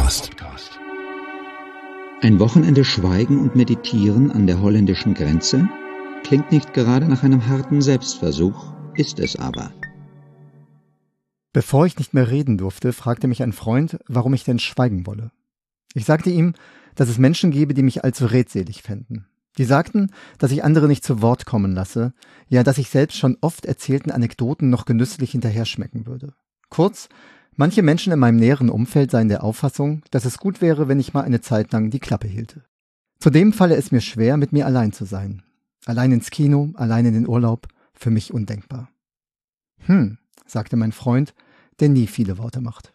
Ein Wochenende Schweigen und Meditieren an der holländischen Grenze? Klingt nicht gerade nach einem harten Selbstversuch, ist es aber. Bevor ich nicht mehr reden durfte, fragte mich ein Freund, warum ich denn schweigen wolle. Ich sagte ihm, dass es Menschen gebe, die mich allzu redselig fänden. Die sagten, dass ich andere nicht zu Wort kommen lasse, ja, dass ich selbst schon oft erzählten Anekdoten noch genüsslich hinterher schmecken würde. Kurz, manche Menschen in meinem näheren Umfeld seien der Auffassung, dass es gut wäre, wenn ich mal eine Zeit lang die Klappe hielte. Zudem falle es mir schwer, mit mir allein zu sein. Allein ins Kino, allein in den Urlaub, für mich undenkbar. Sagte mein Freund, der nie viele Worte macht.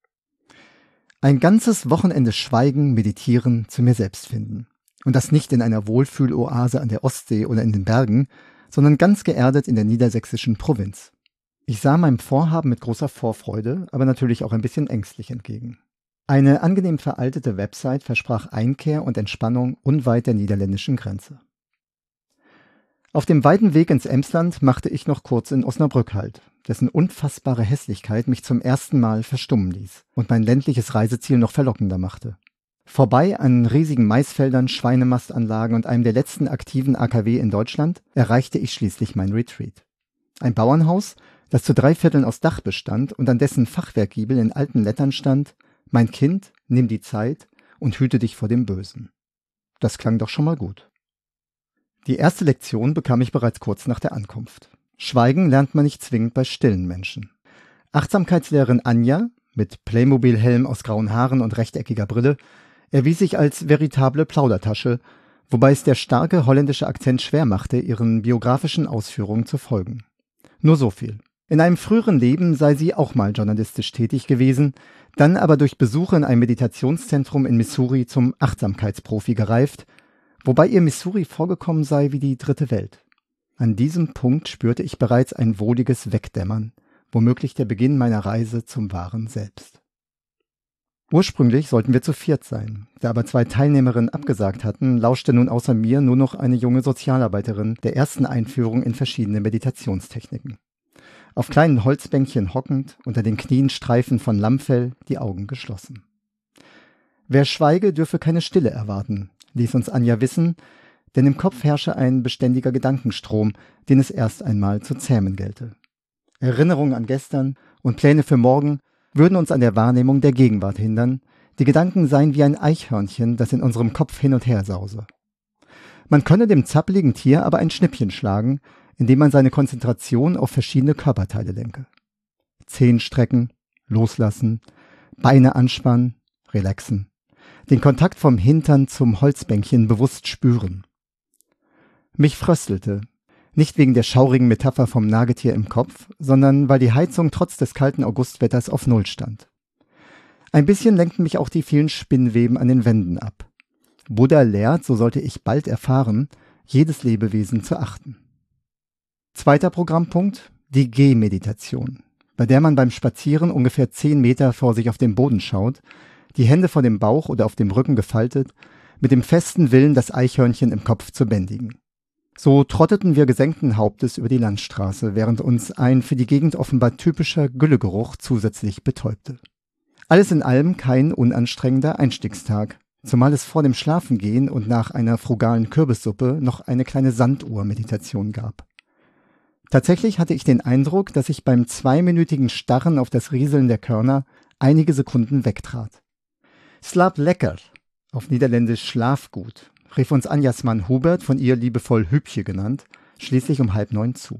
Ein ganzes Wochenende schweigen, meditieren, zu mir selbst finden. Und das nicht in einer Wohlfühloase an der Ostsee oder in den Bergen, sondern ganz geerdet in der niedersächsischen Provinz. Ich sah meinem Vorhaben mit großer Vorfreude, aber natürlich auch ein bisschen ängstlich entgegen. Eine angenehm veraltete Website versprach Einkehr und Entspannung unweit der niederländischen Grenze. Auf dem weiten Weg ins Emsland machte ich noch kurz in Osnabrück Halt, dessen unfassbare Hässlichkeit mich zum ersten Mal verstummen ließ und mein ländliches Reiseziel noch verlockender machte. Vorbei an riesigen Maisfeldern, Schweinemastanlagen und einem der letzten aktiven AKW in Deutschland erreichte ich schließlich mein Retreat. Ein Bauernhaus, das zu 3/4 aus Dach bestand und an dessen Fachwerkgiebel in alten Lettern stand: »Mein Kind, nimm die Zeit und hüte dich vor dem Bösen.« Das klang doch schon mal gut. Die erste Lektion bekam ich bereits kurz nach der Ankunft. Schweigen lernt man nicht zwingend bei stillen Menschen. Achtsamkeitslehrerin Anja, mit Playmobil-Helm aus grauen Haaren und rechteckiger Brille, erwies sich als veritable Plaudertasche, wobei es der starke holländische Akzent schwer machte, ihren biografischen Ausführungen zu folgen. Nur so viel. In einem früheren Leben sei sie auch mal journalistisch tätig gewesen, dann aber durch Besuche in einem Meditationszentrum in Missouri zum Achtsamkeitsprofi gereift, wobei ihr Missouri vorgekommen sei wie die dritte Welt. An diesem Punkt spürte ich bereits ein wohliges Wegdämmern, womöglich der Beginn meiner Reise zum wahren Selbst. Ursprünglich sollten wir zu 4 sein. Da aber 2 Teilnehmerinnen abgesagt hatten, lauschte nun außer mir nur noch eine junge Sozialarbeiterin der ersten Einführung in verschiedene Meditationstechniken. Auf kleinen Holzbänkchen hockend, unter den Knien Streifen von Lammfell, die Augen geschlossen. Wer schweige, dürfe keine Stille erwarten, ließ uns Anja wissen, denn im Kopf herrsche ein beständiger Gedankenstrom, den es erst einmal zu zähmen gelte. Erinnerungen an gestern und Pläne für morgen würden uns an der Wahrnehmung der Gegenwart hindern, die Gedanken seien wie ein Eichhörnchen, das in unserem Kopf hin und her sause. Man könne dem zappeligen Tier aber ein Schnippchen schlagen, indem man seine Konzentration auf verschiedene Körperteile lenke. Zehen strecken, loslassen, Beine anspannen, relaxen, den Kontakt vom Hintern zum Holzbänkchen bewusst spüren. Mich fröstelte, nicht wegen der schaurigen Metapher vom Nagetier im Kopf, sondern weil die Heizung trotz des kalten Augustwetters auf Null stand. Ein bisschen lenkten mich auch die vielen Spinnweben an den Wänden ab. Buddha lehrt, so sollte ich bald erfahren, jedes Lebewesen zu achten. Zweiter Programmpunkt, die Gehmeditation, bei der man beim Spazieren ungefähr 10 Meter vor sich auf den Boden schaut, die Hände vor dem Bauch oder auf dem Rücken gefaltet, mit dem festen Willen, das Eichhörnchen im Kopf zu bändigen. So trotteten wir gesenkten Hauptes über die Landstraße, während uns ein für die Gegend offenbar typischer Güllegeruch zusätzlich betäubte. Alles in allem kein unanstrengender Einstiegstag, zumal es vor dem Schlafengehen und nach einer frugalen Kürbissuppe noch eine kleine Sanduhr-Meditation gab. Tatsächlich hatte ich den Eindruck, dass ich beim 2-minütigen Starren auf das Rieseln der Körner einige Sekunden wegtrat. Slaap lekker, auf Niederländisch Schlaf gut, rief uns Anjas Mann Hubert, von ihr liebevoll Hübche genannt, schließlich um 8:30 zu.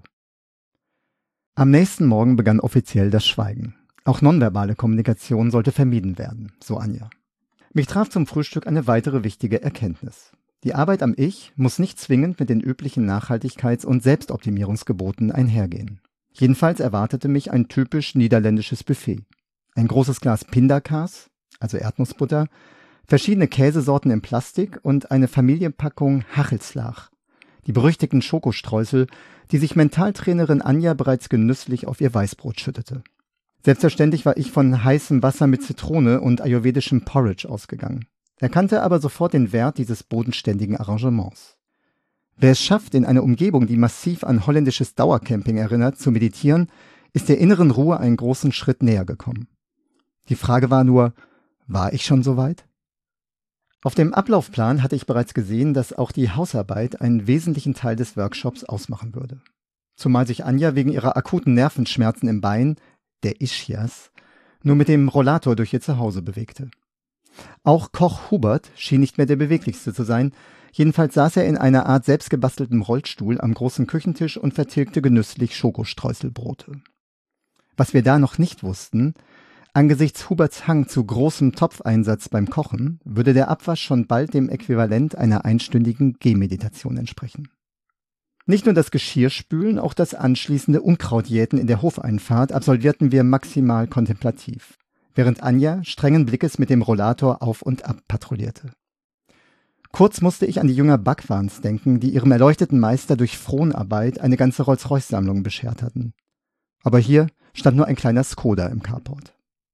Am nächsten Morgen begann offiziell das Schweigen. Auch nonverbale Kommunikation sollte vermieden werden, so Anja. Mich traf zum Frühstück eine weitere wichtige Erkenntnis. Die Arbeit am Ich muss nicht zwingend mit den üblichen Nachhaltigkeits- und Selbstoptimierungsgeboten einhergehen. Jedenfalls erwartete mich ein typisch niederländisches Buffet. Ein großes Glas Pindakaas, also Erdnussbutter, verschiedene Käsesorten in Plastik und eine Familienpackung Hachelslaag, die berüchtigten Schokostreusel, die sich Mentaltrainerin Anja bereits genüsslich auf ihr Weißbrot schüttete. Selbstverständlich war ich von heißem Wasser mit Zitrone und ayurvedischem Porridge ausgegangen, erkannte aber sofort den Wert dieses bodenständigen Arrangements. Wer es schafft, in einer Umgebung, die massiv an holländisches Dauercamping erinnert, zu meditieren, ist der inneren Ruhe einen großen Schritt näher gekommen. Die Frage war nur, War ich schon so weit? Auf dem Ablaufplan hatte ich bereits gesehen, dass auch die Hausarbeit einen wesentlichen Teil des Workshops ausmachen würde. Zumal sich Anja wegen ihrer akuten Nervenschmerzen im Bein, der Ischias, nur mit dem Rollator durch ihr Zuhause bewegte. Auch Koch Hubert schien nicht mehr der beweglichste zu sein, jedenfalls saß er in einer Art selbstgebasteltem Rollstuhl am großen Küchentisch und vertilgte genüsslich Schokostreuselbrote. Was wir da noch nicht wussten: Angesichts Huberts Hang zu großem Topfeinsatz beim Kochen würde der Abwasch schon bald dem Äquivalent einer einstündigen Gehmeditation entsprechen. Nicht nur das Geschirrspülen, auch das anschließende Unkrautjäten in der Hofeinfahrt absolvierten wir maximal kontemplativ, während Anja strengen Blickes mit dem Rollator auf und ab patrouillierte. Kurz musste ich an die Jünger Bhagwans denken, die ihrem erleuchteten Meister durch Fronarbeit eine ganze Rolls-Royce-Sammlung beschert hatten. Aber hier stand nur ein kleiner Skoda im Carport.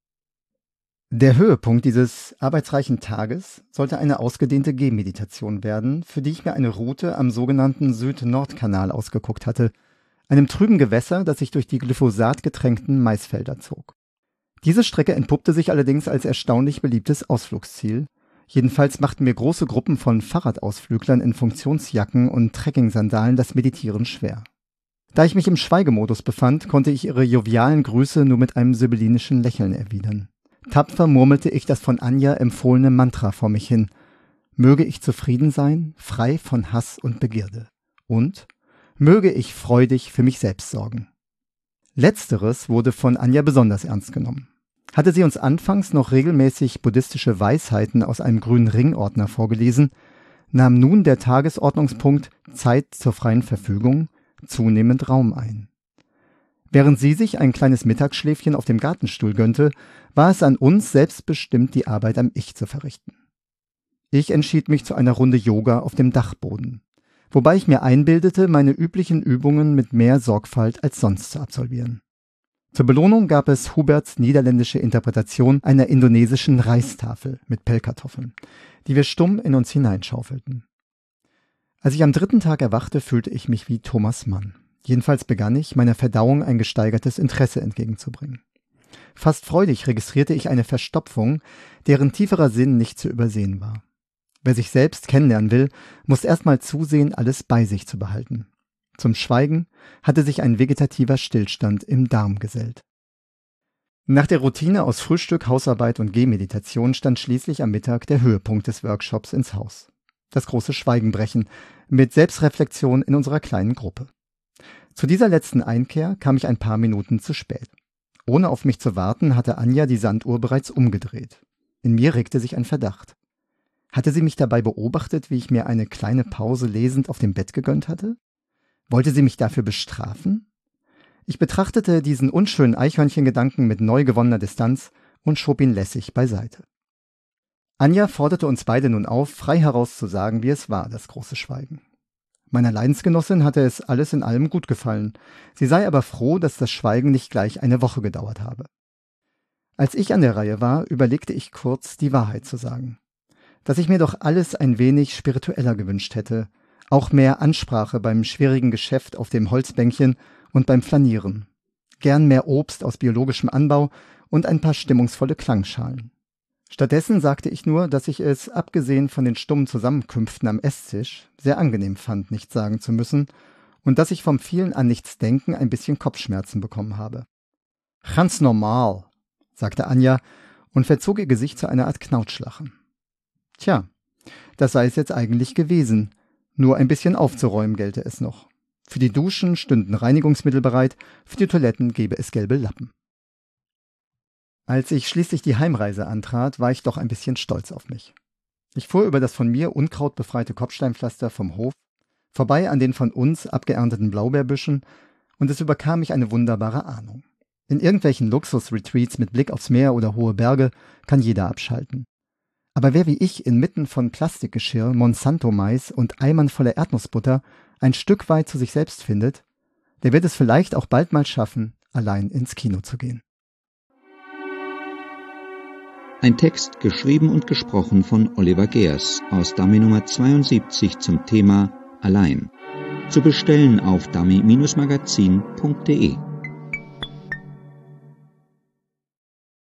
Der Höhepunkt dieses arbeitsreichen Tages sollte eine ausgedehnte Gehmeditation werden, für die ich mir eine Route am sogenannten Süd-Nord-Kanal ausgeguckt hatte, einem trüben Gewässer, das sich durch die glyphosat-getränkten Maisfelder zog. Diese Strecke entpuppte sich allerdings als erstaunlich beliebtes Ausflugsziel. Jedenfalls machten mir große Gruppen von Fahrradausflüglern in Funktionsjacken und Trekking-Sandalen das Meditieren schwer. Da ich mich im Schweigemodus befand, konnte ich ihre jovialen Grüße nur mit einem sibyllinischen Lächeln erwidern. Tapfer murmelte ich das von Anja empfohlene Mantra vor mich hin. Möge ich zufrieden sein, frei von Hass und Begierde. Und möge ich freudig für mich selbst sorgen. Letzteres wurde von Anja besonders ernst genommen. Hatte sie uns anfangs noch regelmäßig buddhistische Weisheiten aus einem grünen Ringordner vorgelesen, nahm nun der Tagesordnungspunkt Zeit zur freien Verfügung zunehmend Raum ein. Während sie sich ein kleines Mittagsschläfchen auf dem Gartenstuhl gönnte, war es an uns selbstbestimmt, die Arbeit am Ich zu verrichten. Ich entschied mich zu einer Runde Yoga auf dem Dachboden, wobei ich mir einbildete, meine üblichen Übungen mit mehr Sorgfalt als sonst zu absolvieren. Zur Belohnung gab es Huberts niederländische Interpretation einer indonesischen Reistafel mit Pellkartoffeln, die wir stumm in uns hineinschaufelten. Als ich am 3. Tag erwachte, fühlte ich mich wie Thomas Mann. Jedenfalls begann ich, meiner Verdauung ein gesteigertes Interesse entgegenzubringen. Fast freudig registrierte ich eine Verstopfung, deren tieferer Sinn nicht zu übersehen war. Wer sich selbst kennenlernen will, muss erstmal zusehen, alles bei sich zu behalten. Zum Schweigen hatte sich ein vegetativer Stillstand im Darm gesellt. Nach der Routine aus Frühstück, Hausarbeit und Gehmeditation stand schließlich am Mittag der Höhepunkt des Workshops ins Haus. Das große Schweigenbrechen mit Selbstreflexion in unserer kleinen Gruppe. Zu dieser letzten Einkehr kam ich ein paar Minuten zu spät. Ohne auf mich zu warten, hatte Anja die Sanduhr bereits umgedreht. In mir regte sich ein Verdacht. Hatte sie mich dabei beobachtet, wie ich mir eine kleine Pause lesend auf dem Bett gegönnt hatte? Wollte sie mich dafür bestrafen? Ich betrachtete diesen unschönen Eichhörnchengedanken mit neu gewonnener Distanz und schob ihn lässig beiseite. Anja forderte uns beide nun auf, frei heraus zu sagen, wie es war, das große Schweigen. Meiner Leidensgenossin hatte es alles in allem gut gefallen. Sie sei aber froh, dass das Schweigen nicht gleich eine Woche gedauert habe. Als ich an der Reihe war, überlegte ich kurz, die Wahrheit zu sagen. Dass ich mir doch alles ein wenig spiritueller gewünscht hätte. Auch mehr Ansprache beim schwierigen Geschäft auf dem Holzbänkchen und beim Flanieren. Gern mehr Obst aus biologischem Anbau und ein paar stimmungsvolle Klangschalen. Stattdessen sagte ich nur, dass ich es, abgesehen von den stummen Zusammenkünften am Esstisch, sehr angenehm fand, nichts sagen zu müssen und dass ich vom vielen an nichts denken ein bisschen Kopfschmerzen bekommen habe. »Ganz normal«, sagte Anja und verzog ihr Gesicht zu einer Art Knautschlachen. Tja, das sei es jetzt eigentlich gewesen, nur ein bisschen aufzuräumen gelte es noch. Für die Duschen stünden Reinigungsmittel bereit, für die Toiletten gäbe es gelbe Lappen. Als ich schließlich die Heimreise antrat, war ich doch ein bisschen stolz auf mich. Ich fuhr über das von mir unkrautbefreite Kopfsteinpflaster vom Hof, vorbei an den von uns abgeernteten Blaubeerbüschen, und es überkam mich eine wunderbare Ahnung. In irgendwelchen Luxus-Retreats mit Blick aufs Meer oder hohe Berge kann jeder abschalten. Aber wer wie ich inmitten von Plastikgeschirr, Monsanto-Mais und Eimern voller Erdnussbutter ein Stück weit zu sich selbst findet, der wird es vielleicht auch bald mal schaffen, allein ins Kino zu gehen. Ein Text geschrieben und gesprochen von Oliver Geers aus Dummy Nummer 72 zum Thema Allein. Zu bestellen auf dummy-magazin.de